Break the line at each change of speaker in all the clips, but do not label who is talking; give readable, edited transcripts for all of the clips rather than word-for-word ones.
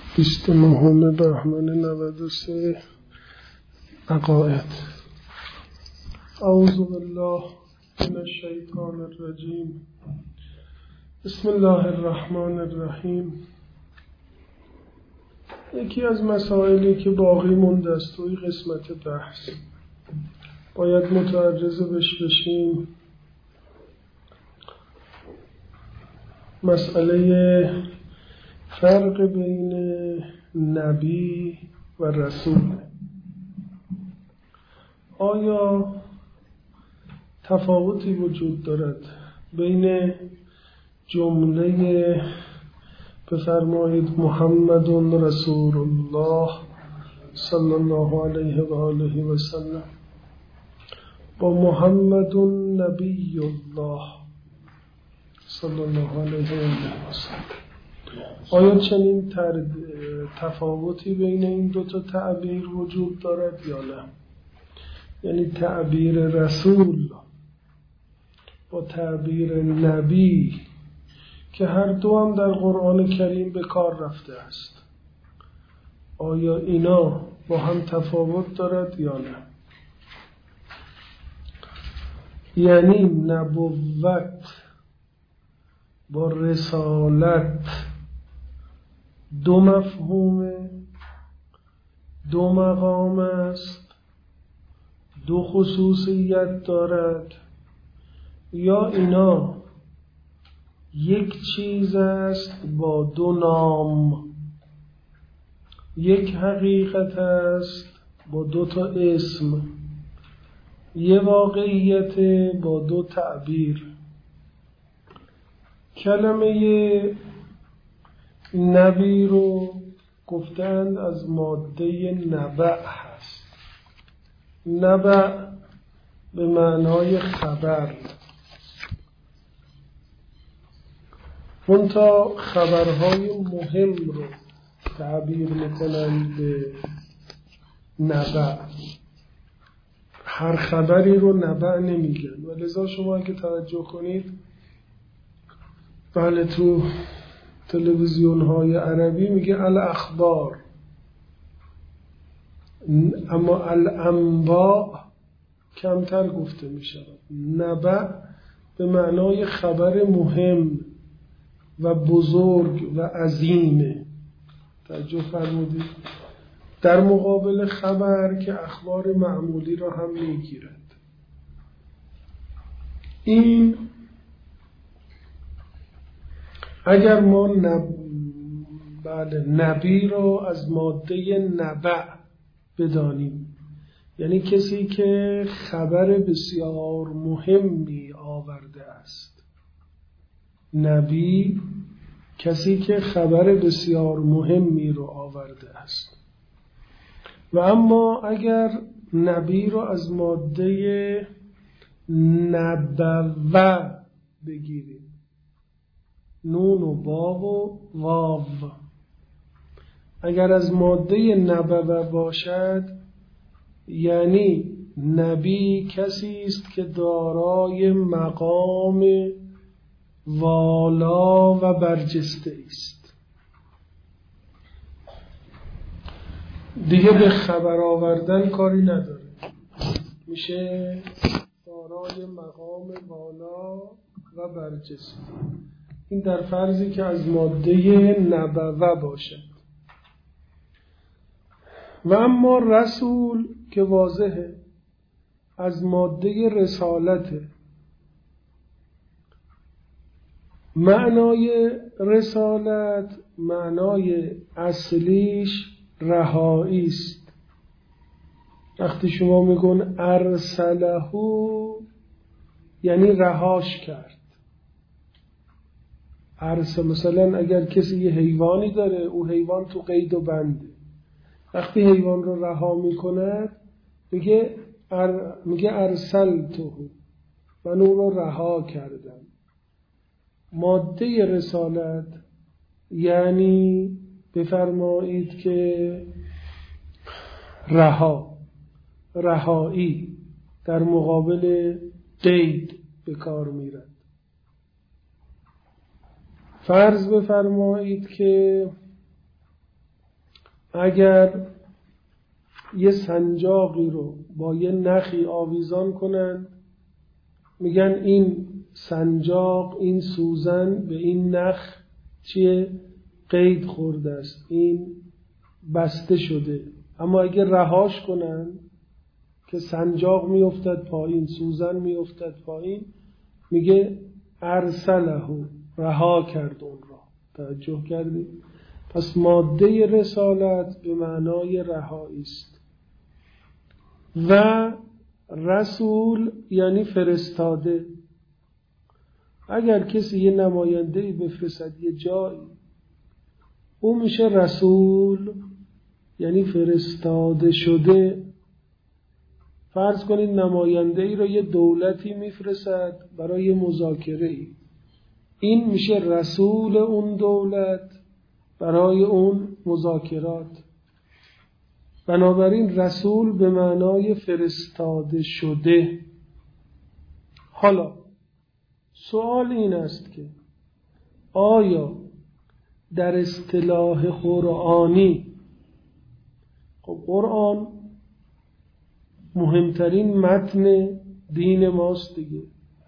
29 بهمن 93 عقائد. اعوذ بالله من الشیطان الرجیم. بسم الله الرحمن الرحیم. یکی از مسائلی که باقی مونده است توی قسمت بحث باید متعرض بهش بشیم، مسئله فرق بین نبی و رسول. آیا تفاوتی وجود دارد بین جمله بفرمایید محمد رسول الله صلی الله علیه و آله و سلم با محمد نبی الله صلی الله علیه و آله و سلم؟ آیا چنین تفاوتی بین این دوتا تعبیر وجود دارد یا نه؟ یعنی تعبیر رسول با تعبیر نبی که هر دو هم در قرآن کریم به کار رفته است، آیا اینا با هم تفاوت دارد یا نه؟ یعنی نبوت با رسالت دو مفهوم، دو مقام است، دو خصوصیت دارد، یا اینا یک چیز است با دو نام، یک حقیقت است با دو تا اسم، یه واقعیت با دو تعبیر. کلمه نبی رو گفتند از ماده نبع هست. نبع به معنای خبر، منتها خبرهای مهم رو تعبیر میکنند به نبع. هر خبری رو نبع نمیگن و لذا شما اگه توجه کنید، بله تو تلویزیون های عربی میگه الاخبار، اما الانباء کمتر گفته میشه. نبع به معنای خبر مهم و بزرگ و عظیمه. توجه فرمودید؟ در مقابل خبر که اخبار معمولی را هم میگیرد. این اگر ما نبی رو از ماده نبع بدانیم، یعنی کسی که خبر بسیار مهمی آورده است. نبی کسی که خبر بسیار مهمی رو آورده است. و اما اگر نبی رو از ماده نبوه بگیریم، نون و با و واو، اگر از ماده نبوه باشد یعنی نبی کسی است که دارای مقام والا و برجسته است، دیگه به خبر آوردن کاری نداره، میشه دارای مقام والا و برجسته. این در فرضی که از ماده نبوه باشد. و اما رسول که واضحه از ماده رسالته. معنای رسالت، معنای اصلیش رهایی است. وقتی شما میگن ارسله یعنی رهاش کرد. مثلا اگر کسی یه حیوانی داره، او حیوان تو قید و بنده، وقتی حیوان رو رها میکند میگه ارسلته، من او رو رها کردم. ماده رسالت یعنی بفرمایید که رهایی در مقابل قید به کار میرد. فرض بفرمایید که اگر یه سنجاقی رو با یه نخی آویزان کنن، میگن این سنجاق، این سوزن به این نخ چیه؟ قید خورده است، این بسته شده. اما اگه رهاش کنن که سنجاق میافتد پایین، سوزن میافتد پایین، میگه ارسله، رها کرد اون را. توجه کردید؟ پس ماده رسالت به معنای رهایی است. و رسول یعنی فرستاده. اگر کسی یه نماینده‌ای بفرستد یه جایی، او میشه رسول، یعنی فرستاده شده. فرض کنید نماینده‌ای را یه دولتی میفرستد برای مذاکره‌ای، این میشه رسول اون دولت برای اون مذاکرات. بنابراین رسول به معنای فرستاده شده. حالا سوال این است که آیا در اصطلاح قرآنی، خب قرآن مهمترین متن دین ماست دیگه،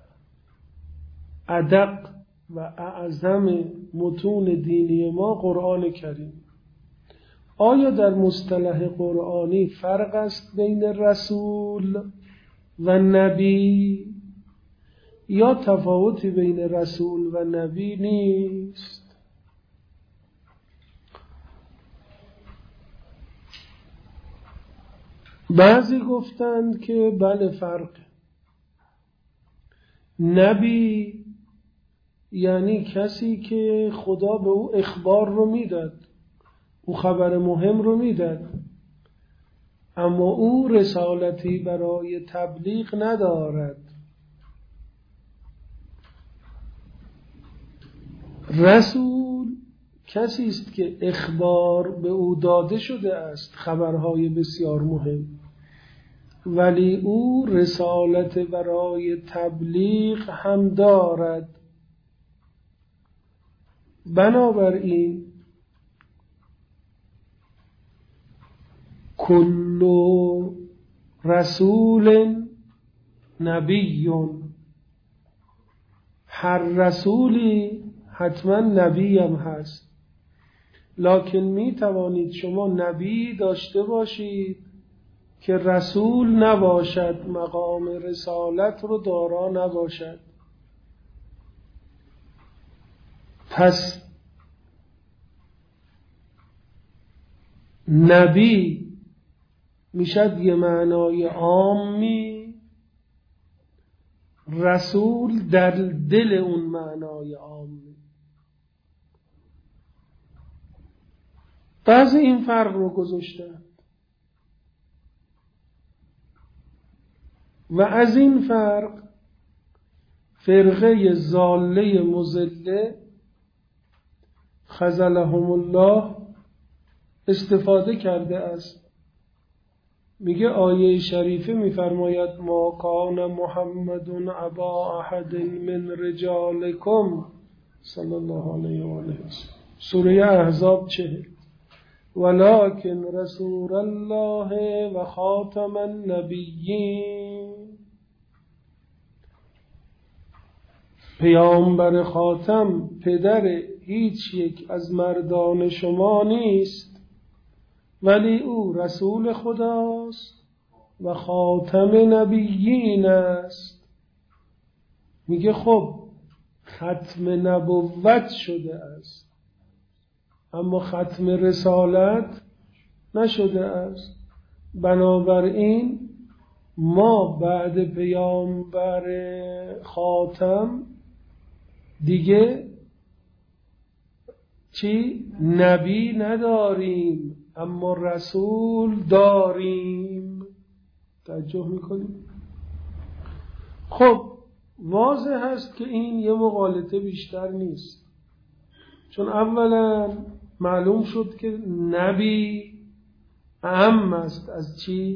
ادق و اعظم متون دینی ما قرآن کریم، آیا در مصطلح قرآنی فرق است بین رسول و نبی یا تفاوتی بین رسول و نبی نیست؟ بعضی گفتند که بله فرق. نبی یعنی کسی که خدا به او اخبار رو میداد، او خبر مهم رو میداد، اما او رسالتی برای تبلیغ ندارد. رسول کسی است که اخبار به او داده شده است، خبرهای بسیار مهم، ولی او رسالت برای تبلیغ هم دارد. بنابراین کل رسول نبی، هر رسولی حتما نبی هم هست، لکن می توانید شما نبی داشته باشید که رسول نباشد، مقام رسالت رو دارا نباشد. پس نبی میشد یه معنای عامی، رسول در دل اون معنای عامی. بعضی این فرق رو گذاشتن و از این فرق فرقه ضاله مضله خذلهم الله استفاده کرده است. میگه آیه شریفه میفرماید ما کان محمد ابا احد من رجالکم صلی الله علیه و آله سوره احزاب 40 ولکن رسول الله و خاتم النبیین، پیامبر خاتم پدر هیچ یک از مردان شما نیست، ولی او رسول خداست و خاتم نبیین است. میگه خب ختم نبوت شده است اما ختم رسالت نشده است. بنابراین ما بعد پیامبر خاتم دیگه چی؟ نبی نداریم اما رسول داریم. توجه میکنیم؟ خب واضح هست که این یه مغالطه بیشتر نیست، چون اولا معلوم شد که نبی اهم است از چی؟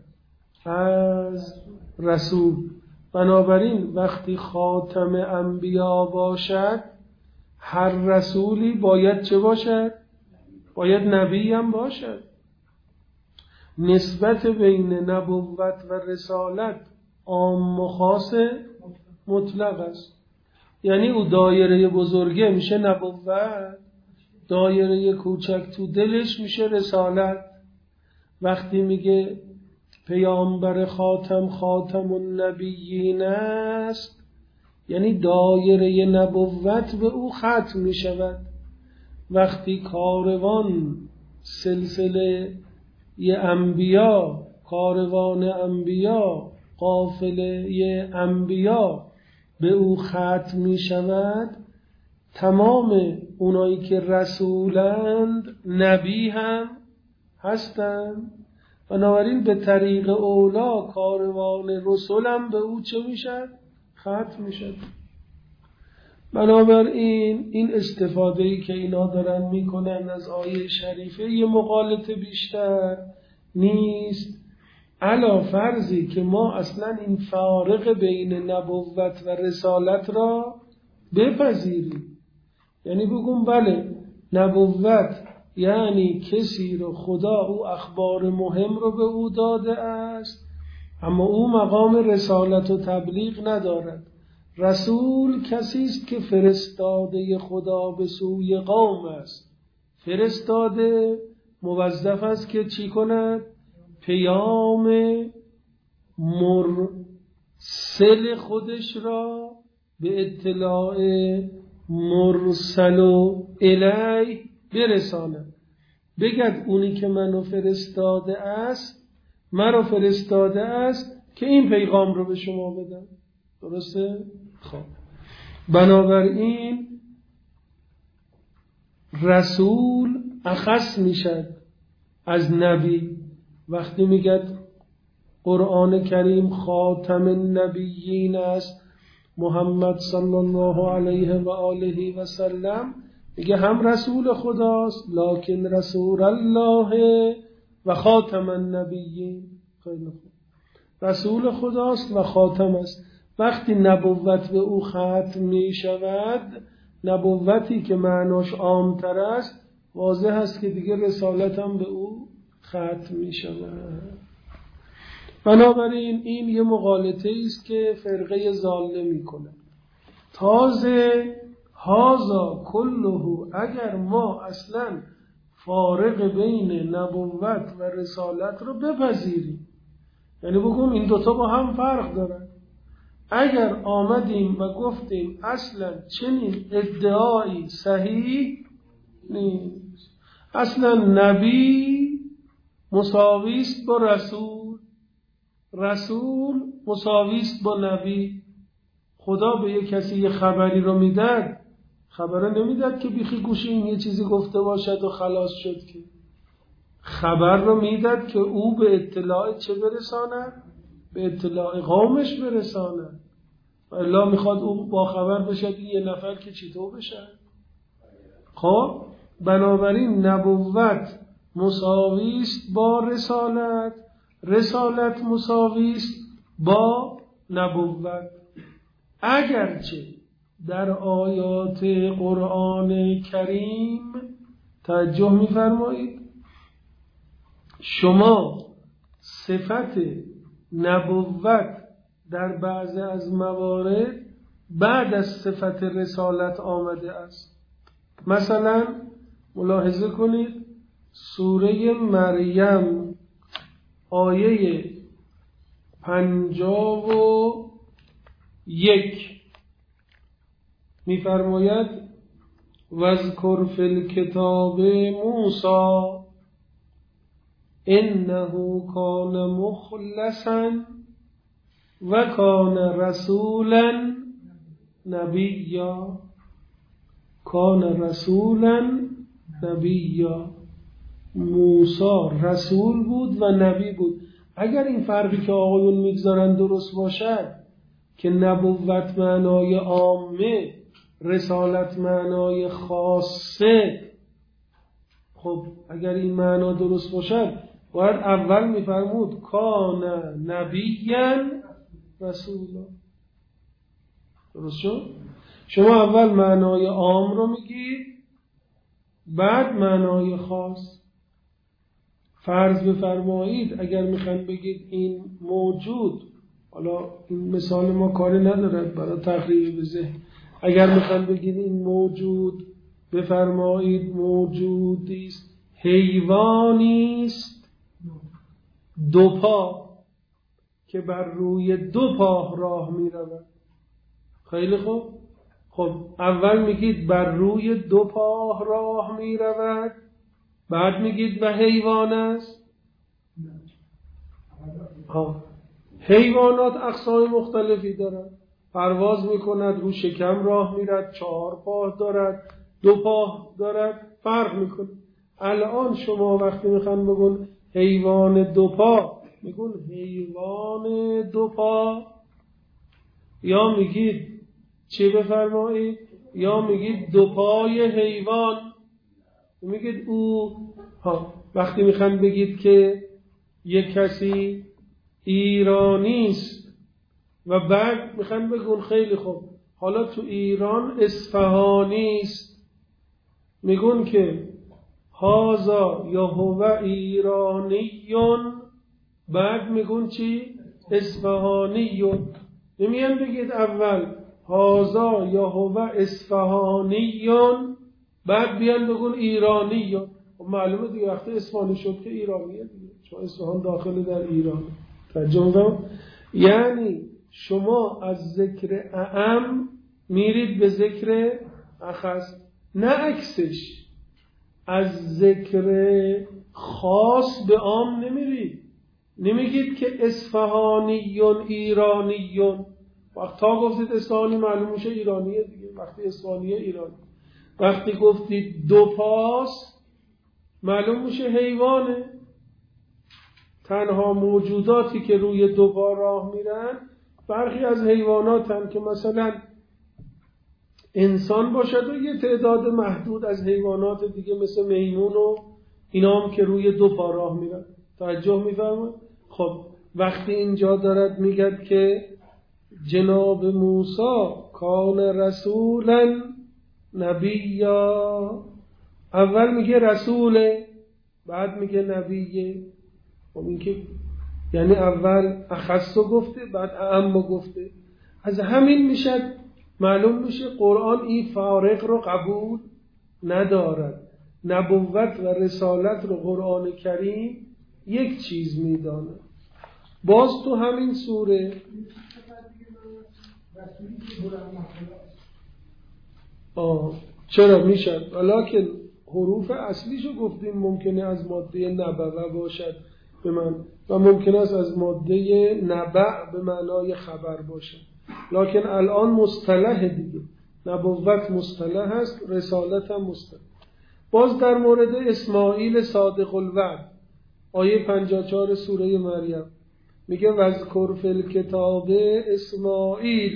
از رسول. بنابراین وقتی خاتم انبیا باشد هر رسولی باید چه باشد؟ باید نبی هم باشد. نسبت بین نبوت و رسالت عام و خاص مطلق است. یعنی او دایره بزرگه میشه نبوت، دایره کوچک تو دلش میشه رسالت. وقتی میگه پیامبر خاتم النبیین است، یعنی دایره نبوت به او ختم میشود. وقتی کاروان سلسله انبیا، کاروان انبیا، قافله انبیا به او ختم می شود، تمام اونایی که رسولند نبی هم هستند. بنابراین به طریق اولا کاروان رسول هم به او چه می شد؟ ختم می شد. بنابراین این استفاده‌ای که اینا دارن میکنن از آیه شریفه یه مغالطه بیشتر نیست، علا فرضی که ما اصلا این فارق بین نبوت و رسالت را بپذیریم. یعنی بگم بله، نبوت یعنی کسی رو خدا او اخبار مهم رو به او داده است، اما او مقام رسالت و تبلیغ ندارد. رسول کسی است که فرستاده خدا به سوی قوم است. فرستاده موظف است که چی کند؟ پیام مرسل خودش را به اطلاع مرسل و الی برساند. بگد اونی که منو فرستاده است، مرا فرستاده است که این پیغام رو به شما بدم. درسته؟ خب بنابراین رسول اخص میشد از نبی. وقتی میگد قرآن کریم خاتم النبیین است، محمد صلی الله علیه و آله و سلم، میگه هم رسول خداست لکن رسول الله و خاتم النبیین. خیلی خوب، رسول خداست و خاتم است. وقتی نبوت به او ختم می شود، نبوتی که معناش عامتر است، واضح است که دیگه رسالت هم به او ختم می شود. بنابراین این یه مغالطه است که فرقه ضاله می کند. تازه هازا کله، اگر ما اصلا فارق بین نبوت و رسالت رو بپذیریم، یعنی بگم این دوتا با هم فرق دارن، اگر آمدیم و گفتیم اصلا چنین ادعایی صحیح نیست، اصلا نبی مساویست با رسول، رسول مساویست با نبی. خدا به یک کسی یه خبری رو میداد، خبر نمیداد که بیخی گوش این یه چیزی گفته باشد و خلاص شد، که خبر رو میداد که او به اطلاع چه برساند؟ به اطلاع قومش برساند. الله میخواد او با خبر بشد یه نفر که چطور بشد. خب بنابراین نبوت مساویست با رسالت، رسالت مساویست با نبوت. اگرچه در آیات قرآن کریم توجه می‌فرمایید شما صفت نبوت در بعض از موارد بعد از صفت رسالت آمده است. مثلا ملاحظه کنید سوره مریم آیه 51 می‌فرماید واذکر فی الکتاب موسی انه کان مخلصا و کان رسولا نبیا. کان رسولا نبیا، موسی رسول بود و نبی بود. اگر این فرقی که آقایون میگذارن درست باشد که نبوت معنای عامه، رسالت معنای خاصه، خب اگر این معنا درست باشد باید اول میفرمود کان نبیا رسولا. درست شد؟ شما اول معنای عام رو میگید بعد معنای خاص. فرض بفرمایید اگر میخواین بگید این موجود، حالا این مثال ما کاری ندارد برای تقریب ذهن، اگر میخواین بگید این موجود بفرمایید موجودی است، حیوانی است دو پا که بر روی دو پا راه میرود. خیلی خوب. خب اول میگید بر روی دو پا راه میرود، بعد میگید و حیوان است. حیوانات اقسام مختلفی دارد، پرواز میکند، رو شکم راه میرد، 4 پا دارد، 2 پا دارد، فرق میکنه. الان شما وقتی میخوان بگن حیوان 2 پا، میگن حیوان 2 پا، یا میگید چه بفرمایید، یا میگید 2 پای حیوان، میگید او. وقتی میخوان بگید که یک کسی ایرانی است و بعد میخوان بگن خیلی خوب حالا تو ایران اصفهانی است، میگن که هازا یا هو ایرانیون، بعد میگن چی؟ اصفهانیون. نمیان بگید اول هازا یا هو اصفهانیون بعد بیان بگن ایرانیون. معلومه دیگه وقتی اصفهانی شد که ایرانیه دیگه، چون اصفهان داخل در ایران. ترجمه یعنی شما از ذکر اعم میرید به ذکر اخص، نه عکسش. از ذکر خاص به عام نمیرید، نمیگید که اصفهانیون ایرانیون. وقتی تا گفتید اصفهانی معلوم میشه ایرانیه دیگه، وقتی اصفهانیه ایرانی. وقتی گفتید 2 پاس معلوم میشه حیوانه. تنها موجوداتی که روی 2 پا راه میرن برخی از حیوانات هم که مثلا انسان باشد و یه تعداد محدود از حیوانات دیگه مثل میمون و اینا هم که روی 2 پا راه میرن. توجه میفرمایید؟ خب وقتی اینجا دارد میگد که جناب موسی کان رسولا نبیا، اول میگه رسوله بعد میگه نبیه. خب این که یعنی اول اخصو گفته بعد اعم گفته. از همین میشه معلوم میشه قرآن این فارق رو قبول ندارد. نبوت و رسالت رو قرآن کریم یک چیز میداند. باز تو همین سوره چرا میشد؟ ولیکن حروف اصلیشو گفتیم ممکنه از ماده نبوه باشد به من و ممکنه است از ماده نبع به معنای خبر باشد، لکن الان مصطلح دیگه. نبوت مصطلح است، رسالت هم مصطلح. باز در مورد اسماعیل صادق الوعد آیه 54 سوره مریم میگه وذکر فی الکتاب اسماعیل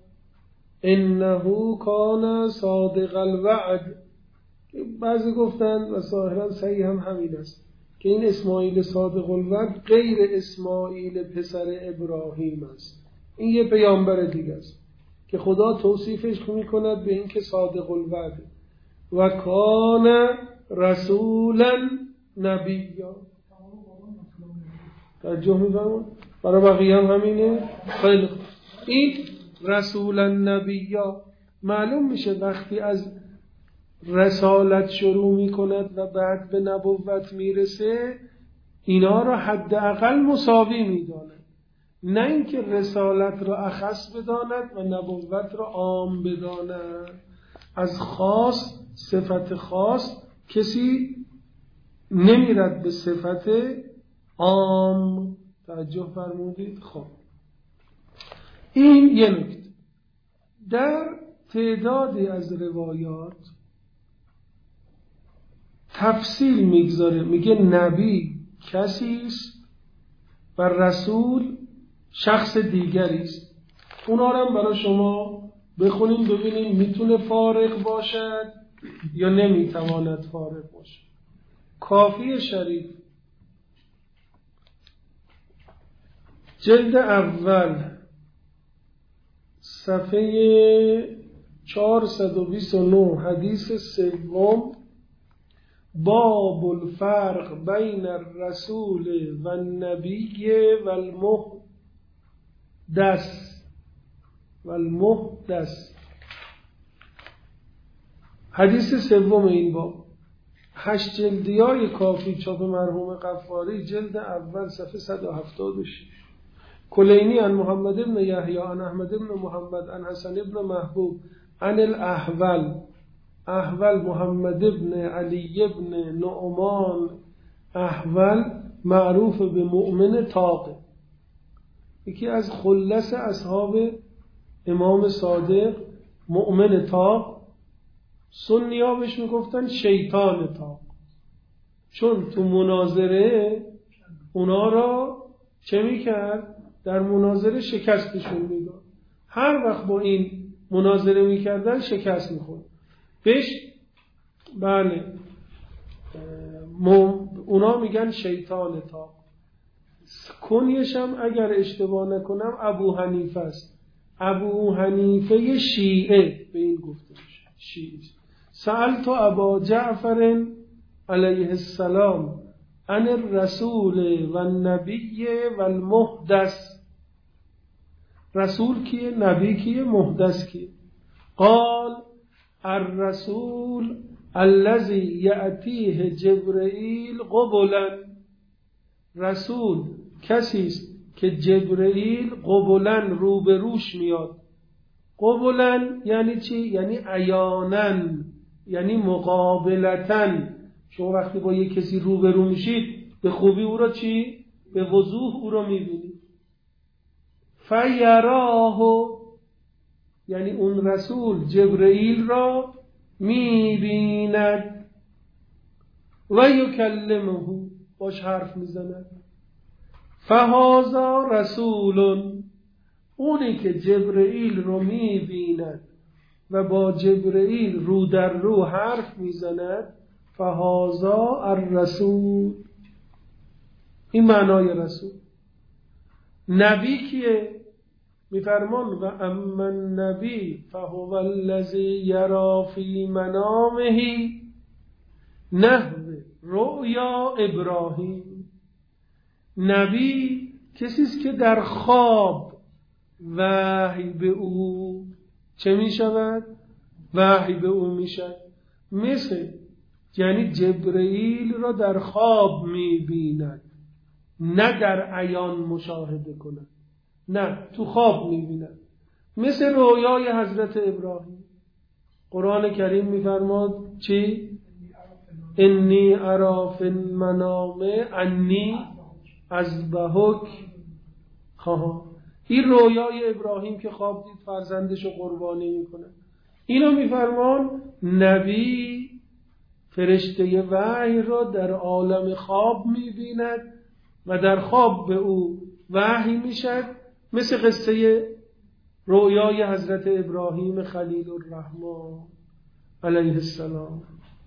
انه کان صادق الوعد. بعضی گفتند و ظاهرا صحیح هم همین است که این اسماعیل صادق الوعد غیر اسماعیل پسر ابراهیم است. این یه پیامبر دیگه است که خدا توصیفش میکند به این که صادق الوعد و کان رسولا نبیا. توجه می‌فرمایید؟ برای بقیه هم همینه. خیلی خوب. این رسولا نبیا معلوم میشه وقتی از رسالت شروع میکند و بعد به نبوت میرسه اینا را حداقل مساوی میداند، نه اینکه رسالت را اخص بداند و نبوت را عام بداند. از خاص صفت خاص کسی نمیرد به صفت عام. توجه فرمودید؟ خب این یه نکته. در تعدادی از روایات تفصیل میگذاره، میگه نبی کسی است و رسول شخص دیگری است. اونا رو هم برای شما بخونیم ببینیم میتونه فارق باشد یا نمیتواند فارق باشد. کافی شریف جلد اول صفحه 429 حدیث سوم باب الفرق بین الرسول و النبی و المحدث. حدیث سوم این باب 8 جلدیای کافی چاپ مرحوم غفاری جلد اول صفحه 176. کلینی عن محمد بن یحیی عن احمد بن محمد عن حسن بن محبوب عن الاحول محمد بن علی بن نعمان احول معروف به مؤمن طاق، یکی از خلص اصحاب امام صادق مؤمن طاق. سنی‌ها بهش میگفتن شیطان طاق، چون تو مناظره اونا را چه میکرد؟ در مناظره شکستشون میداد. هر وقت با این مناظره میکردن شکست میخورد. بهش بله اونا میگن شیطان طاق. کنیش هم اگر اشتباه نکنم ابو حنیفه است. ابو حنیفه شیعه به این گفته میشه، شیعه. سألت ابا جعفر علیه السلام عن الرسول و النبی و المحدث. رسول کیه؟ نبی کیه؟ محدث کیه؟ قال الرسول الذي یأتیه جبرئیل قبلا. رسول کسی است که جبرئیل قبلا روبروش میاد. قبلا یعنی چی؟ یعنی عیانا، یعنی مقابلتاً. شما وقتی با یک کسی روبرو میشید به خوبی او را چی؟ به وضوح او را میبینید. فیراه یعنی اون رسول جبرئیل را میبیند و یکلمه باش حرف میزند. فهذا رسول، اونی که جبرئیل رو میبیند و با جبرئیل رو در رو حرف میزند، فهذا الرسول. این معنای رسول. نبی کیه؟ میفرمان و اما النبی فهو الذی یرا فی منامه نحو رؤیا ابراهیم. نبی کسی است که در خواب وحی به او چه می شود؟ وحی به او می شود. مثل یعنی جبرئیل را در خواب می بیند، نه در عیان مشاهده کند، نه تو خواب می بیند. مثل رویای حضرت ابراهیم. قرآن کریم می فرماد چی؟ انی ارا فی المنام انی اذبحک. این رویای ابراهیم که خواب دید فرزندش رو قربانی میکنه. اینو میفرمان نبی فرشته وحی را در عالم خواب میبیند و در خواب به او وحی میشد، مثل قصه رویای حضرت ابراهیم خلیل الرحمن علیه السلام.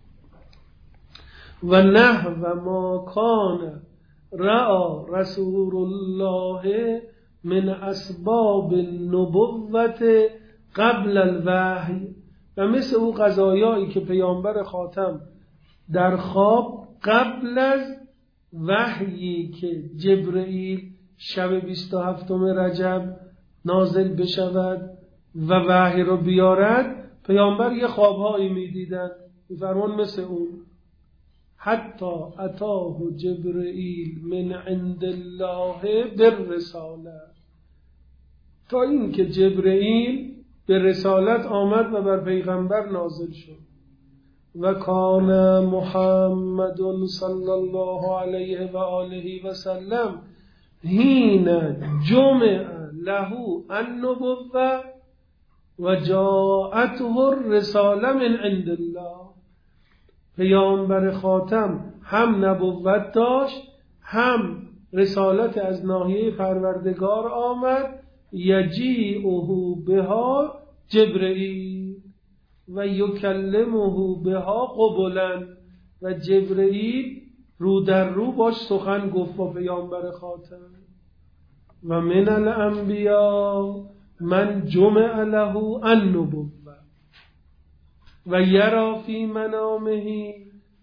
و نحو ما کان رأى رسول الله من اسباب النبوت قبل الوحی. و مثل او قضایایی که پیامبر خاتم در خواب قبل از وحیی که جبرئیل شب 27 رجب نازل بشود و وحی رو بیارد، پیامبر یه خوابهایی میدیدن. میفرمان مثل اون حتی اتاه جبرئیل من عند الله بالرساله، تا این که جبرئیل به رسالت آمد و بر پیغمبر نازل شد. و کان محمد صلی الله علیه و آله و سلم حین جمع له النبوة و جاءته الرساله من عند الله. پیامبر خاتم هم نبوت داشت، هم رسالت از ناحیه پروردگار آمد. یجیئه بها جبرئیل و یکلمه بها قبلا. و جبرئیل رو در رو باش سخن گفت با پیامبر خاتم. و من الانبیاء من جمع له النبوة و یرا فی منامه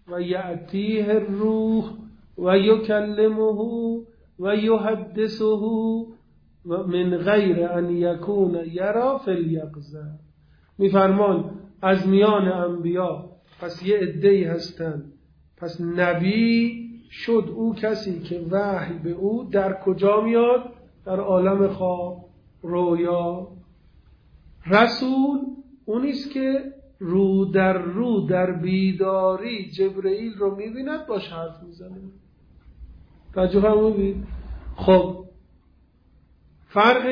و یأتیه الروح و یکلمه و یحدثه و من غیر ان یکون یرا فی الیقظه. میفرمان از میان انبیا پس یه عده‌ای هستن، پس نبی شد او کسی که وحی به او در کجا میاد؟ در عالم خواب، رویا. رسول اونیست که رو در بیداری جبرئیل رو میبیند باش حرف میزنه. توجه فرمودید؟ خب فرق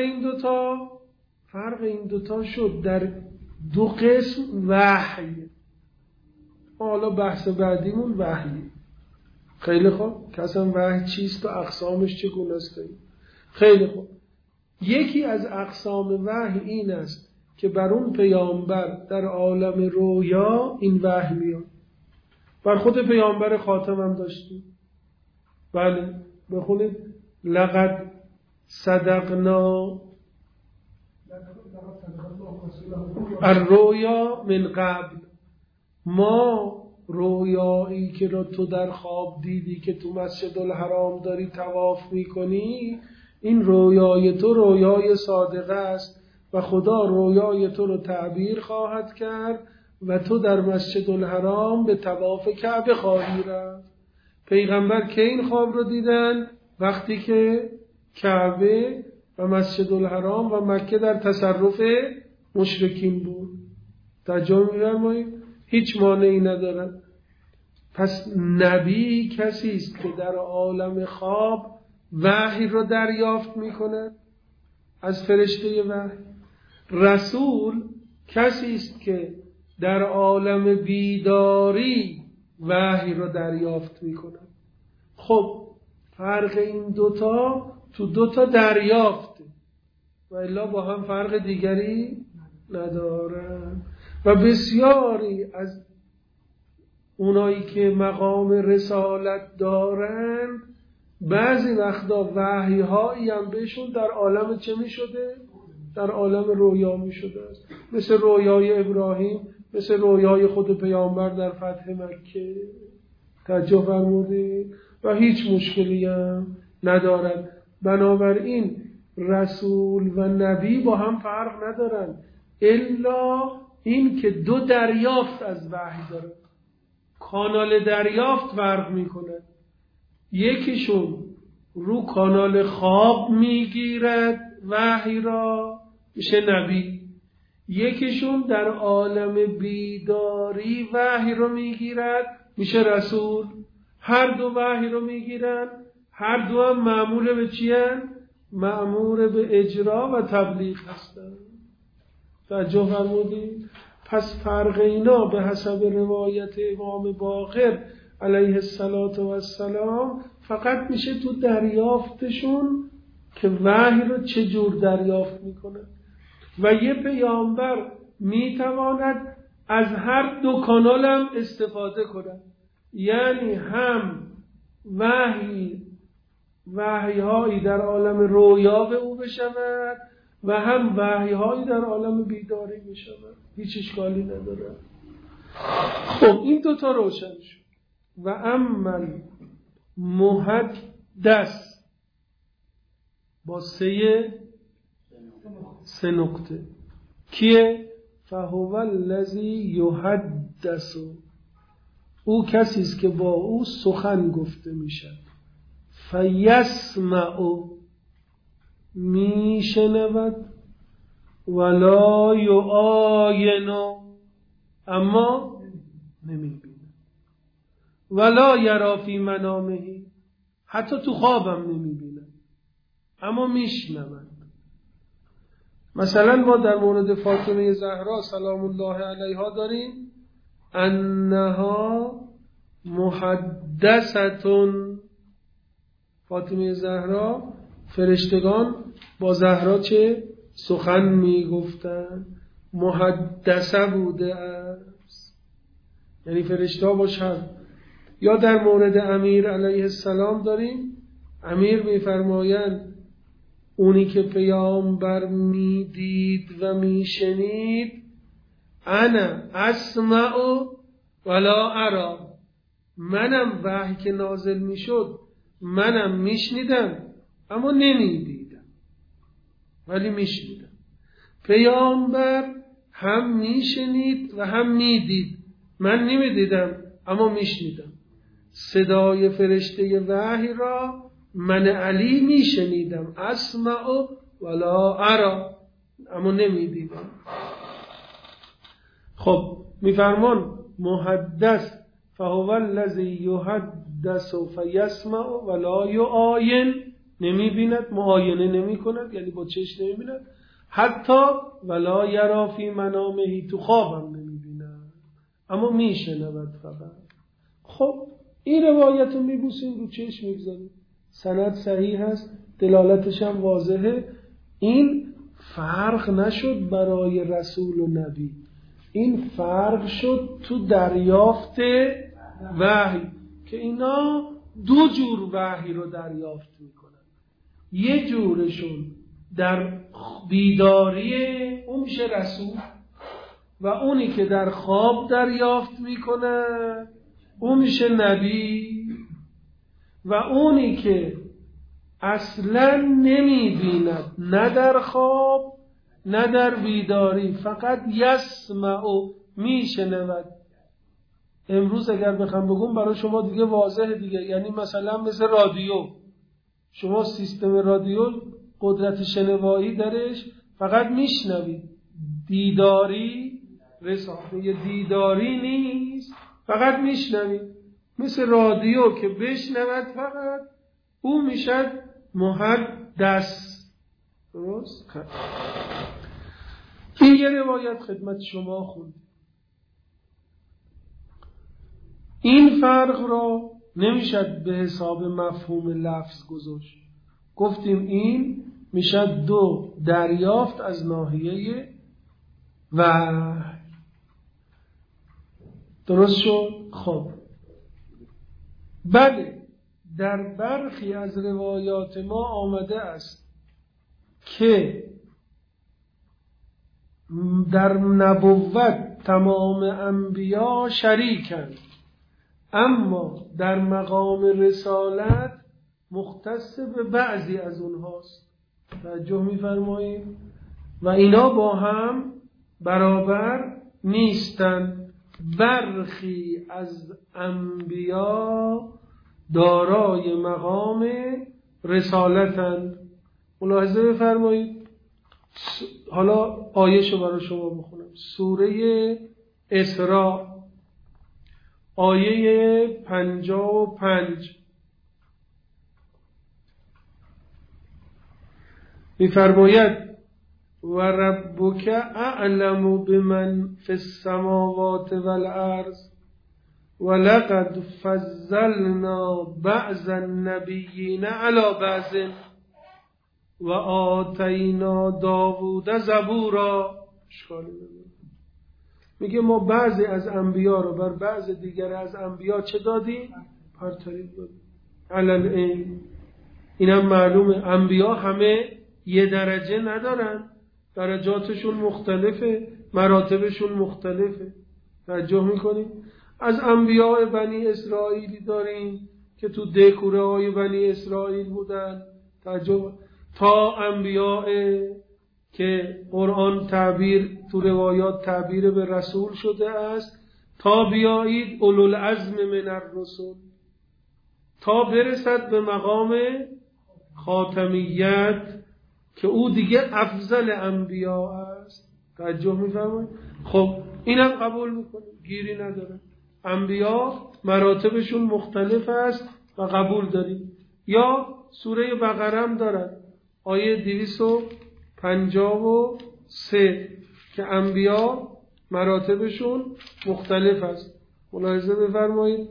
این دوتا شد در دو قسم وحی. حالا بحث بعدیمون وحی. خیلی خوب، که اصلا وحی چیست و اقسامش چگونه است؟ خیلی خوب، یکی از اقسام وحی این است که بر اون پیامبر در عالم رویا این وحی میاد. بر خود پیامبر خاتم هم داشتیم. بله بخونید لقد صدقنا الرؤیا من قبل. ما رویایی که رو تو در خواب دیدی که تو مسجد الحرام داری طواف میکنی، این رویای تو رویای صادقه است و خدا رویای تو رو تعبیر خواهد کرد و تو در مسجد الحرام به طواف کعبه خواهی رفت. پیغمبر که این خواب رو دیدن وقتی که کعبه و مسجد الحرام و مکه در تصرف مشرکین بود. ترجمه می‌فرمایید؟ هیچ مانعی ندارد. پس نبی کسی است که در عالم خواب وحی رو دریافت میکنه از فرشته وحی. رسول کسی است که در عالم بیداری وحی رو دریافت میکنه. خب فرق این دوتا تو دوتا دریافته و الا با هم فرق دیگری ندارن. و بسیاری از اونایی که مقام رسالت دارن بعضی وقتا وحی هایی هم بهشون در عالم چه می شده؟ در عالم رویا می شده است. مثل رویای ابراهیم، مثل رویای خود پیامبر در فتح مکه. توجه فرمودید؟ و هیچ مشکلی هم ندارن. بنابراین رسول و نبی با هم فرق ندارن الا این که دو دریافت از وحی داره. کانال دریافت فرق میکنه. یکیشون رو کانال خواب میگیرد وحی را، میشه نبی. یکیشون در عالم بیداری وحی رو میگیرد، میشه رسول. هر دو وحی رو میگیرن، هر دو هم مأمور به چی هستند؟ مأمور به اجرا و تبلیغ هستند. توجه فرمودید؟ پس فرق اینا به حسب روایت امام باقر علیه السلام فقط میشه تو دریافتشون که وحی رو چجور دریافت میکنه. و یه پیامبر میتواند از هر دو کانال هم استفاده کنه. یعنی هم وحی‌هایی در عالم رویا به او بشود و هم وحی‌هایی در عالم بیداری بشود. هیچ اشکالی نداره. خب این دوتا روشن شد. و اما محدث با سه نقطه کیه؟ فهو الذی یحدث، او کسی است که با او سخن گفته میشد. فیسمع، میشنود. ولا یعاین، اما نمیبینه. ولا یرا فی منامه، حتی تو خوابم نمیبینه اما میشنود. مثلا ما در مورد فاطمه زهرا سلام الله علیها داریم انها محدثتون. فاطمه زهرا فرشتگان با زهرا چه سخن میگفتن؟ محدثه بوده است، یعنی فرشته ها باشن. یا در مورد امیر علیه السلام داریم امیر میفرمایند اونی که پیامبر میدید و میشنید انا اسمع ولا ارا، منم وحی که نازل میشد منم میشنیدم اما نمیدیدم، ولی میشنیدم. پیامبر هم میشنید و هم میدید، من نمیدیدم اما میشنیدم. صدای فرشته وحی را من علی میشنیدم، اسمع ولا ارى، اما نمیدیدم. خب میفرمان محدث فهو الذی یحدث فیسمع ولا یعاین، نمیبیند، معاینه نمی کند، یعنی با چشم نمیبیند، حتی ولا یرا فی منامه، تو خوابم نمیبیند اما میشنود فقط. خب این روایت رو میبوسیم رو چشم میگذاریم، سند صحیح هست، دلالتش هم واضحه. این فرق نشد برای رسول و نبی، این فرق شد تو دریافت وحی که اینا دو جور وحی رو دریافت میکنن. یه جورشون در بیداری، اون میشه رسول، و اونی که در خواب دریافت میکنه اون میشه نبی، و اونی که اصلا نمیبیند، نه در خواب نه در بیداری، فقط یسمع میشنود. امروز اگر بخوام بگم برای شما دیگه واضحه دیگه، یعنی مثلا مثل رادیو، شما سیستم رادیو قدرت شنوایی درش فقط میشنوید، دیداری رسانه دیداری نیست، فقط میشنوید. مثل رادیو که بشنود فقط، او میشد محدث. درست؟ این یه روایت خدمت شما خوند. این فرق را نمیشد به حساب مفهوم لفظ گذاشت. گفتیم این میشد دو دریافت از ناحیه وحی. درست شد؟ خب بله، در برخی از روایات ما آمده است که در نبوت تمام انبیا شریکند، اما در مقام رسالت مختص به بعضی از اونهاست. توجه می‌فرمایید؟ و اینا با هم برابر نیستند. برخی از انبیا دارای مقام رسالتند. ملاحظه بفرمایید. حالا آیه‌شو برای شما بخونم. سوره اسراء آیه 55 می‌فرماید و ربک اعلم بمن فی السماوات والارض ولقد فضلنا بعض النبیین علی بعض و آتینا داوود زبورا. میگه ما بعضی از انبیا رو بر بعض دیگر از انبیا چه دادیم؟ برتری دادیم. علل اینم معلومه انبیا همه یه درجه ندارن، درجاتشون مختلفه، مراتبشون مختلفه. توجه میکنیم؟ از انبیاء بنی اسرائیلی داریم که تو دکوره های بنی اسرائیل بودن، توجه، تا انبیاء که قرآن تعبیر تو روایات تعبیر به رسول شده است، تا بیایید اولوالعزم من الرسل، تا برسد به مقام خاتمیت که او دیگه افضل انبیاء است. توجه می‌فرمایید؟ خب اینم قبول میکنیم، گیری نداره. انبیاء مراتبشون مختلف است و قبول داریم. یا سوره بقره هم دارد آیه 253 که انبیاء مراتبشون مختلف است. ملاحظه بفرمایید.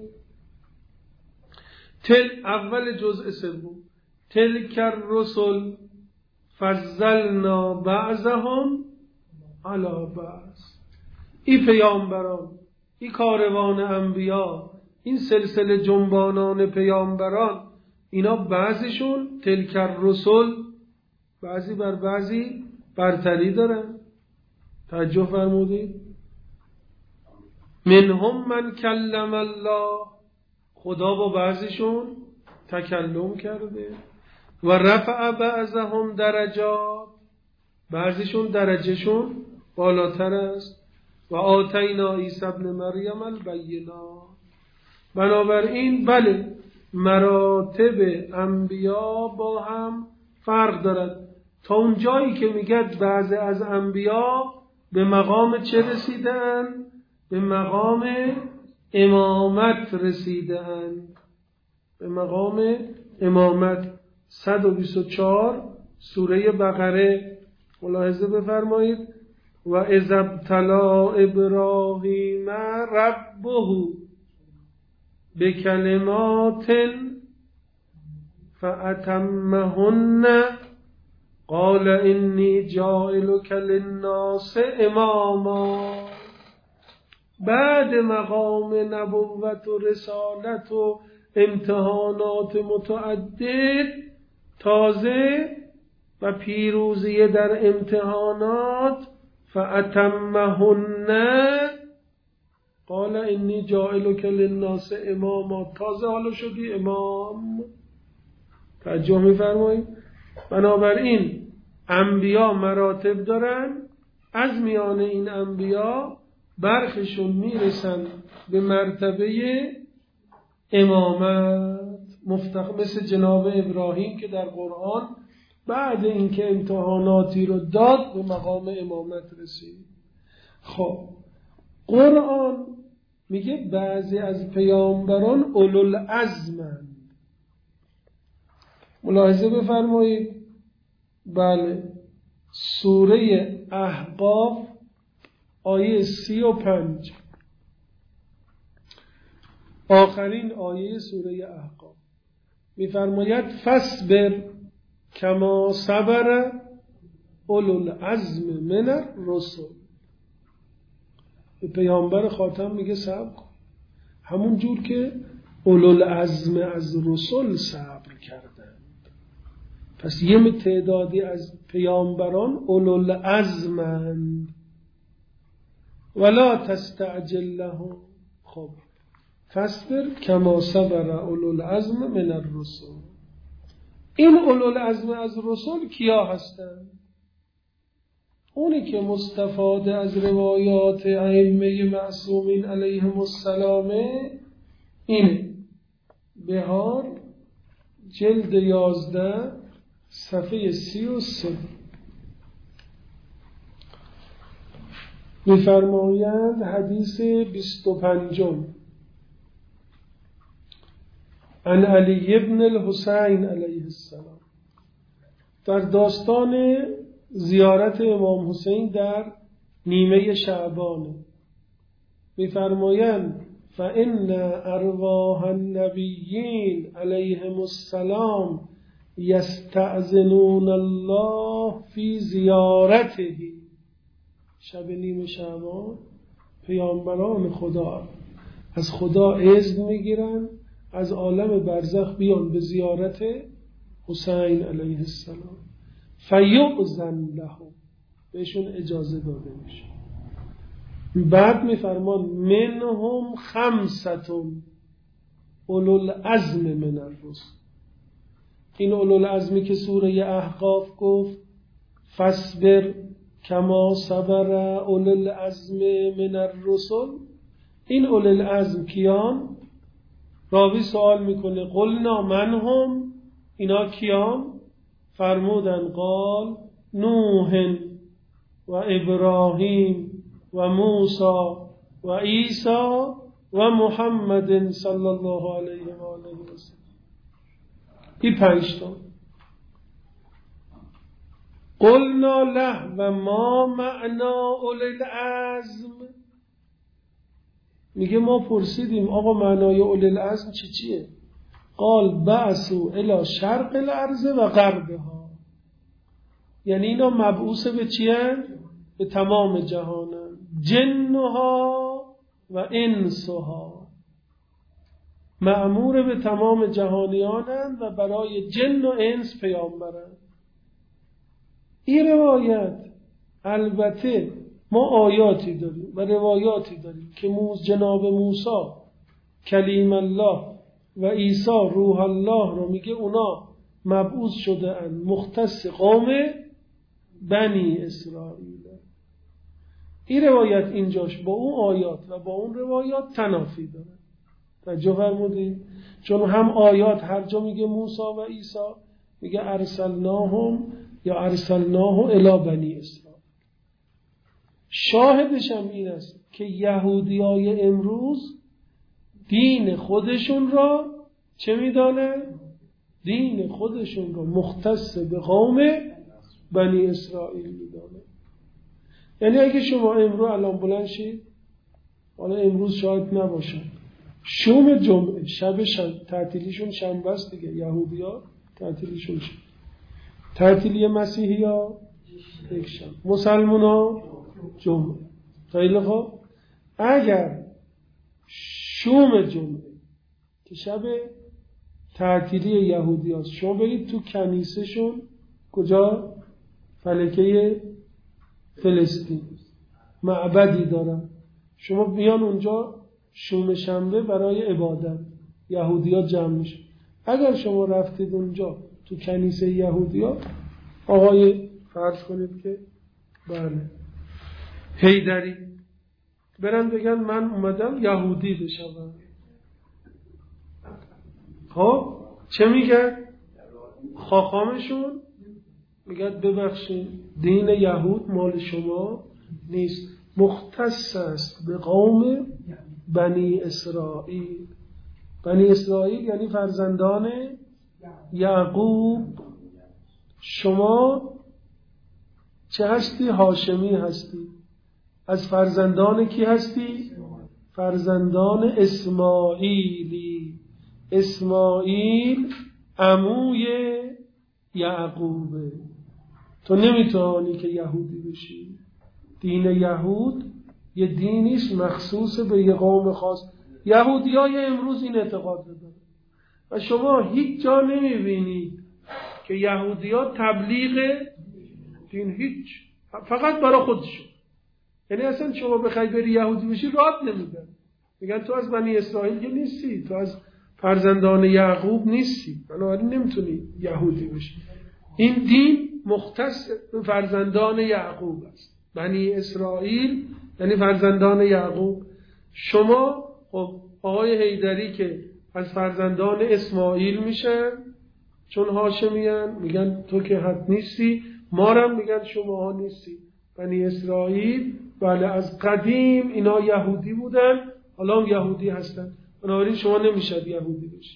اول جزء سوم تلک الرسل فضلنا بعضهم علی بعض. این پیامبران، این کاروان انبیا، این سلسله جنبانان پیامبران، اینا بعضیشون تلک الرسل، بعضی بر بعضی برتری دارن. توجه فرمودید؟ منهم من کلم الله خدا با بعضیشون تکلم کرده. و رفع بعضهم درجات، بعضیشون درجهشون بالاتر است. و آتینا عیسی ابن مریم البینات. بنابراین بله، مراتب انبیا با هم فرق دارد. تا اون جایی که میگد بعضی از انبیا به مقام چه رسیدن؟ به مقام امامت رسیدن. به مقام امامت. 124 سوره بقره ملاحظه بفرمایید. و اذ ابتلی ابراهیم ربه بکلمات فأتمهن قال انی جاعلک للناس اماما. بعد مقام نبوت و رسالت و امتحانات متعدد، تازه و پیروزی در امتحانات، فأتمهن قال انی جاعلک للناس اماما، تازه حالا شدی امام. توجه می‌فرمایید؟ بنابراین انبیا مراتب دارن. از میان این انبیا برخشون میرسن به مرتبه امامت، مثل جناب ابراهیم که در قرآن بعد اینکه امتحاناتی رو داد به مقام امامت رسید. خب قرآن میگه بعضی از پیامبران اولوالعزمند. ملاحظه بفرمایید. بله، سوره احقاف آیه 35، آخرین آیه سوره احقاف میفرماید فاصبر کما صبر اولوالعزم من الرسل. به پیامبر خاتم میگه صبر کن، همون جور که اولوالعزم از رسل صبر کردند. پس یه تعدادی از پیامبران اولوالعزمند. ولا تستعجل لهم. خب فاصبر کما صبر اولوالعزم من الرسل. این اولوالعزم از رسل کیا هستند؟ اونی که مستفاده از روایات ائمه معصومین علیهم السلام اینه. بهار جلد 11 صفحه 33 می‌فرمایند حدیث 25 عن علی ابن الحسین علیه السلام، در داستان زیارت امام حسین در نیمه شعبان می‌فرمایند فإن ارواح النبیین علیهم السلام یستأذنون الله فی زیارته. شب نیمه شعبان پیامبران خدا از خدا اذن میگیرن از عالم برزخ بیان به زیارت حسین علیه السلام. فیؤذن لهم، بهشون اجازه داده میشه. بعد میفرمان منهم خمستون اولوالعزم من الرسل. این اولوالعزمی که سوره احقاف گفت فاصبر کما صبر اولوالعزم من الرسل، این اولوالعزم کیان؟ راوی سوال میکنه قلنا من هم، اینا کیان؟ فرمودن قال نوح و ابراهیم و موسی و عیسی و محمد صلی الله علیه و آله و سلم. این 5 تا. قلنا له و ما معنا اولوالعزم. میگه ما پرسیدیم آقا معنای اولوالعزم چیه؟ قال بعثوا الی شرق الارض و غربها. یعنی اینا مبعوث به چیه؟ به تمام جهانن، جنها و انسها. مأمور به تمام جهانیانند و برای جن و انس پیامبرند. این روایت البته ما آیاتی داریم و روایاتی داریم که جناب موسی کلیم الله و عیسی روح الله رو میگه اونا مبعوث شده اند مختص قوم بنی اسرائیل. این روایت اینجاش با اون آیات و با اون روایات تنافی داره. توجه فرمودید؟ چون هم آیات هر جا میگه موسی و عیسی میگه ارسلناهم یا ارسلناه الی بنی اسرائیل. شاهدش هم این است که یهودیای امروز دین خودشون را چه میدانه؟ دین خودشون را مختص به قوم بنی اسرائیل میدانه. یعنی اگه شما امروز الان بلند شید، حالا امروز شاید نباشه، شوم جمعه شب تعطیلیشون شنبه است دیگه، یهودی‌ها تعطیلیشون شب، تعطیلی مسیحی‌ها یک شنبه، مسلمان‌ها جمعه. خیلی خوب، اگر شوم جمعه که شب تعطیلی یهودی‌هاست شما برید تو کنیسه‌شون، کجا؟ فلکه فلسطین معبدی دارن، شما بیان اونجا شوم شنبه برای عبادت یهودی‌ها جمع میشن. اگر شما رفتید اونجا تو کنیسه یهودی‌ها، آقای فرض کنید که بله حیدری برن بگن من اومدم یهودی بشم، خب چه میگن؟ خاخامشون میگن ببخشید دین یهود مال شما نیست، مختص است به قوم بنی اسرائیل. بنی اسرائیل یعنی فرزندان یعقوب. شما چه هستی؟ هاشمی هستی. از فرزندان کی هستی؟ فرزندان اسماعیلی. اسماعیل عموی یعقوبه. تو نمیتوانی که یهودی بشی. دین یهود یه دینیست مخصوص به یه قوم خاص. یهودیای امروز این اعتقاد دارن و شما هیچ جا نمیبینید که یهودی‌ها تبلیغ دین، هیچ، فقط برای خودشون. یعنی اصلا شما بخوای بری یهودی بشی راحت نمیدن، میگن تو از بنی اسرائیل که نیستی، تو از فرزندان یعقوب نیستی، بنابراین نمیتونی یهودی بشی. این دین مختص به فرزندان یعقوب است. بنی اسرائیل یعنی فرزندان یعقوب. شما خب آقای حیدری که از فرزندان اسماعیل میشن چون هاشمیان، میگن تو که حد نیستی، ما هم میگن شما ها نیستی. بنی اسرائیل بله از قدیم اینا یهودی بودن، حالا هم یهودی هستن، بنابراین شما نمیشد یهودی بشی.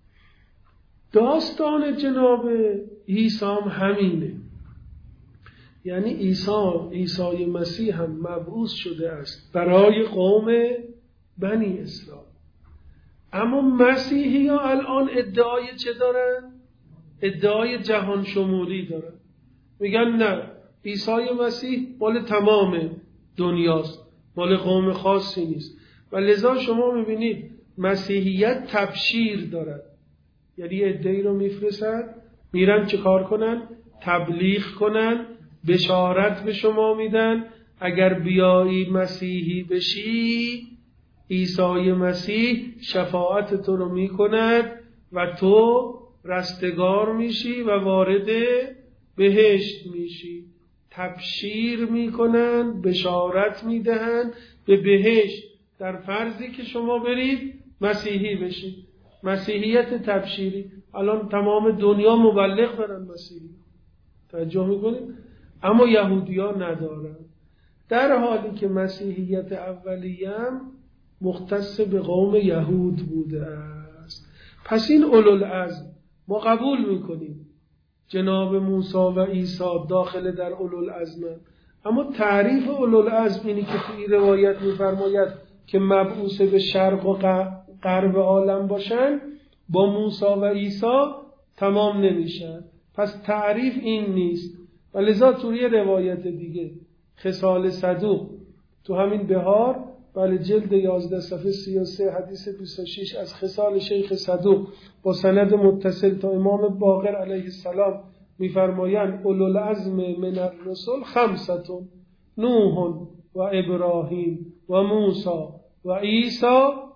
داستان جناب عیسی هم همینه. یعنی عیسی مسیح هم مبعوث شده است برای قوم بنی اسرائیل. اما مسیحی ها الان ادعای چه دارن؟ ادعای جهان شمولی دارن. میگن نه، عیسی مسیح مال تمام دنیاست، مال قوم خاصی نیست. و لذا شما میبینید مسیحیت تبشیر دارد، یعنی ادعایی رو میفرستن میرن چه کار کنن؟ تبلیغ کنن، بشارت به شما میدن اگر بیایی مسیحی بشی عیسی مسیح شفاعت تو رو میکند و تو رستگار میشی و وارد بهشت میشی. تبشیر میکنن، بشارت میدهن به بهشت در فرضی که شما برید مسیحی بشید. مسیحیت تبشیری الان تمام دنیا مبلغ دارن مسیحی، توجه میکنید؟ اما یهودی ها ندارن، در حالی که مسیحیت اولیه‌ام مختص به قوم یهود بوده است. پس این اولوالعزم ما قبول میکنیم جناب موسی و عیسی داخل در اولوالعزم، اما تعریف اولوالعزم اینی که توی روایت میفرماید که مبعوث به شرق و غرب عالم باشن با موسی و عیسی تمام نمیشن. پس تعریف این نیست. و لذا توی روایت دیگه خصال صدوق تو همین بهار بله جلد 11 صفحه 33 حدیث 26 از خصال شیخ صدوق با سند متصل تا امام باقر علیه السلام میفرمایند اولوالعزم من الرسل خمسة، نوح و ابراهیم و موسی و عیسی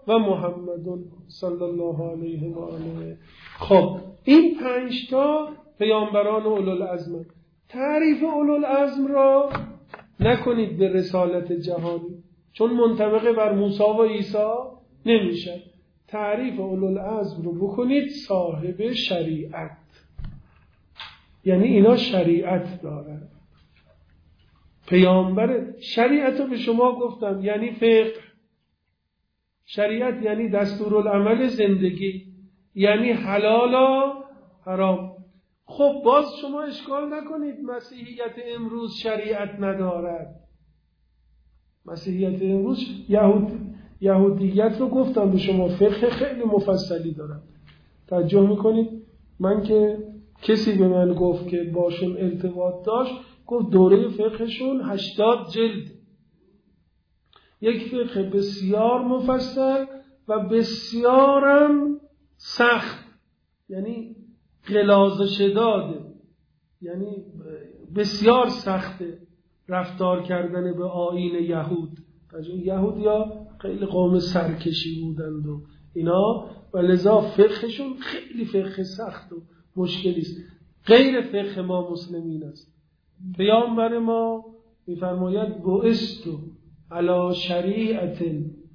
و محمد صلی الله علیه و آله. خب این 5 تا پیامبران اولوالعزم. تعریف اولوالعزم را نکنید به رسالت جهانی، چون منطبق بر موسی و عیسی نمیشه. تعریف اولوالعزم رو بکنید صاحب شریعت، یعنی اینا شریعت دارن. پیامبر شریعت رو به شما گفتم یعنی فقه. شریعت یعنی دستورالعمل زندگی، یعنی حلال و حرام. خب باز شما اشکال نکنید مسیحیت امروز شریعت ندارد. مسیحیت امروز یهودیت رو گفتم به شما فقه خیلی مفصلی دارد. توجه میکنید؟ من که کسی به من گفت که باشون ارتباط داشت، گفت دوره فقهشون 80 جلد، یک فقه بسیار مفصل و بسیارم سخت، یعنی غلاظ و شداده، یعنی بسیار سخته رفتار کردن به آیین یهود. یهود یا خیلی قوم سرکشی بودند و اینا، و لذا فقهشون خیلی فقه سخت و مشکلی است، غیر فقه ما مسلمین است. پیامبر ما می‌فرماید بعثت علی شریعت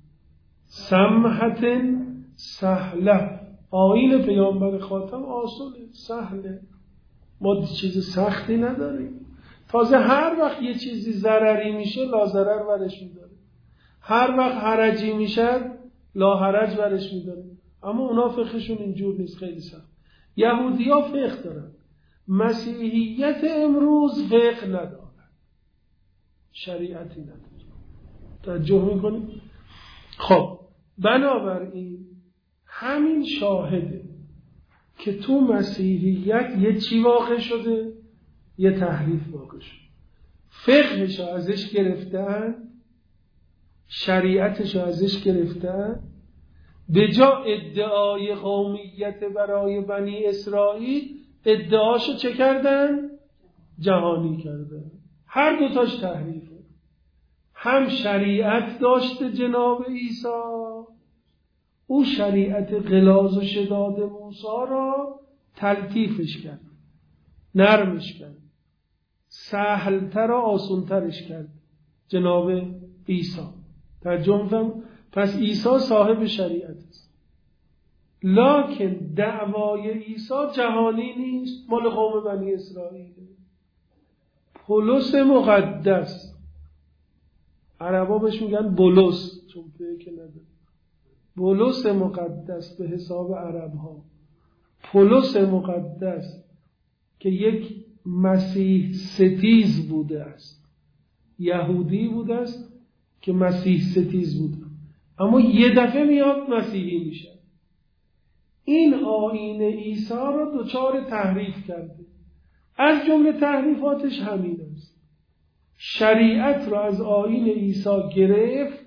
سمحة سهله. آیین پیامبر خاتم آسونه، سهله. ما چیز سختی نداریم. تازه هر وقت یه چیزی ضرری میشه لا ضرر ورش میداره، هر وقت حرجی میشه لا حرج ورش میداره. اما اونا فقهشون اینجور نیست، خیلی سخت. یهودی‌ها فقه دارن، مسیحیت امروز فقه نداره، شریعتی نداره. توجه میکنید؟ خب بنابراین همین شاهده که تو مسیحیت یه چی واقع شده؟ یه تحریف واقع شده. فقهشو ازش گرفتن، شریعتشو ازش گرفتن، به جا ادعای قومیت برای بنی اسرائیل ادعاشو چه کردن؟ جهانی کردن. هر دوتاش تحریفه. هم شریعت داشته جناب عیسی، او شریعت غلاظ و شداد موسی را تلطیفش کرد، نرمش کرد، سهلتر و آسونترش کرد جناب عیسی. ترجمه پس عیسی صاحب شریعت است، لکن دعوای عیسی جهانی نیست، مال قوم بنی اسرائیل. پولس مقدس، عربا بهش میگن بولس چون که نداره، بولس مقدس به حساب عرب ها. پولس مقدس که یک مسیح ستیز بوده است، یهودی بوده است که مسیح ستیز بوده، اما یه دفعه میاد مسیحی میشه. این آیین عیسی را دچار تحریف کرده. از جمله تحریفاتش همین است. شریعت را از آیین عیسی گرفت،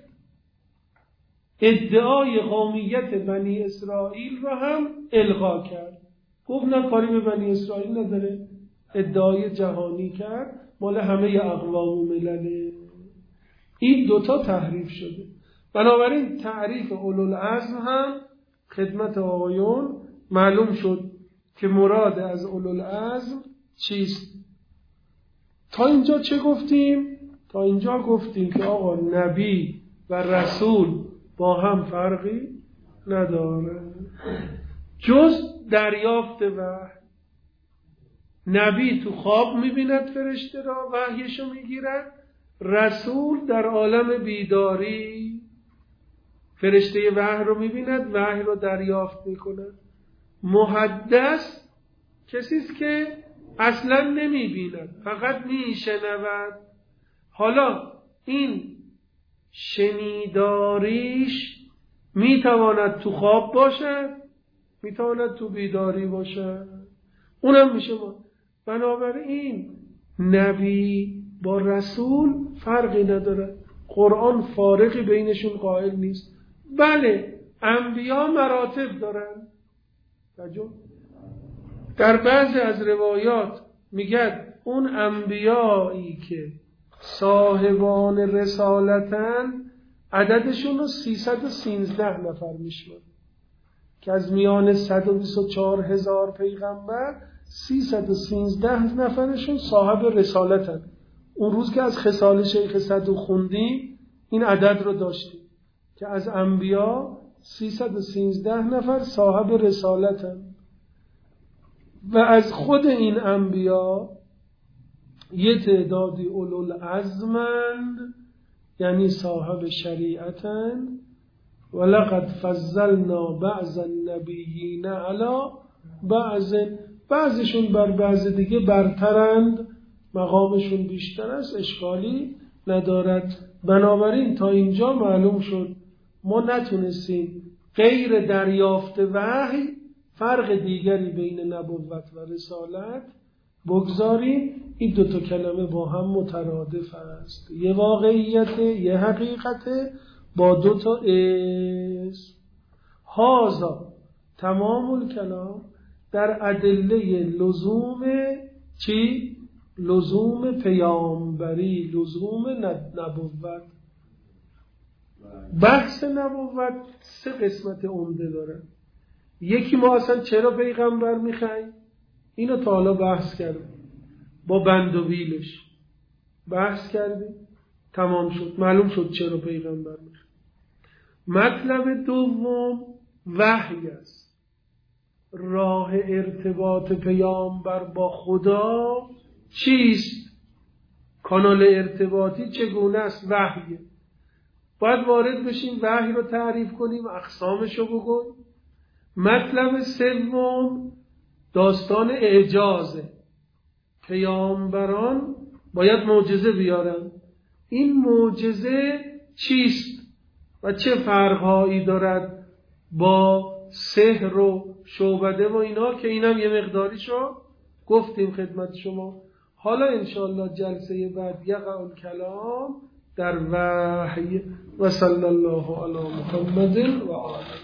ادعای قومیت بنی اسرائیل را هم الغا کرد. گفت نه کاری به بنی اسرائیل نداره، ادعای جهانی کرد، مال همه اقوام و ملله. این دوتا تحریف شده. بنابراین تعریف اولوالعزم هم خدمت آقایون معلوم شد که مراد از اولوالعزم چیست. تا اینجا چه گفتیم؟ تا اینجا گفتیم که آقا نبی و رسول با هم فرقی نداره جز دریافت وحی. نبی تو خواب میبیند فرشته را، وحیشو میگیرد. رسول در عالم بیداری فرشته وحی رو میبیند، وحی رو دریافت میکند. محدث کسیست که اصلا نمیبیند، فقط میشنود. حالا این شنیداریش میتواند تو خواب باشد، میتواند تو بیداری باشد، اونم میشه ما. بنابراین نبی با رسول فرقی نداره، قرآن فارقی بینشون قائل نیست. بله انبیا مراتب دارن. در بعضی از روایات میگه اون انبیایی که صاحبان رسالتن عددشون رو 313 نفر میشمن که از میان 124,000 پیغمبر 313 نفرشون صاحب رسالتن. اون روز که از خصال شیخ صدوق خوندیم این عدد رو داشتیم که از انبیا 313 نفر صاحب رسالتن و از خود این انبیا یه تعدادی اولوالعزمند، یعنی صاحب شریعتن. ولقد فضلنا بعض النبیین علی بعض، بعضشون بر بعض دیگه برترند، مقامشون بیشتر است، اشکالی ندارد. بنابراین تا اینجا معلوم شد ما نتونستیم غیر دریافت وحی فرق دیگری بین نبوت و رسالت بگذاریم. این دو تا کلمه با هم مترادف است، یه واقعیت، یه حقیقت با دو تا اسم. هذا تمام الکلام در ادله لزوم چی؟ لزوم پیامبری، لزوم نبوت. بحث نبوت 3 قسمت عمده داره. یکی ما اصلا چرا پیغمبر میخوایم، اینو تا حالا بحث کردیم، با بند و بیلش بحث کردیم، تمام شد، معلوم شد چرا پیغمبر میخوایم. مطلب دوم وحی است. راه ارتباط پیامبر با خدا چیست؟ کانال ارتباطی چگونه است؟ وحیه. باید وارد بشیم، وحی رو تعریف کنیم، اقسامش رو بگیم. مطلب سوم داستان اعجازه. پیامبران باید معجزه بیارن. این معجزه چیست و چه فرقهایی دارد با سحر و شعبده و اینا که اینم یه مقداریشو گفتیم خدمت شما. حالا انشاءالله جلسه بعد یقع الکلام در وحی. و صلی الله علی محمد و آله.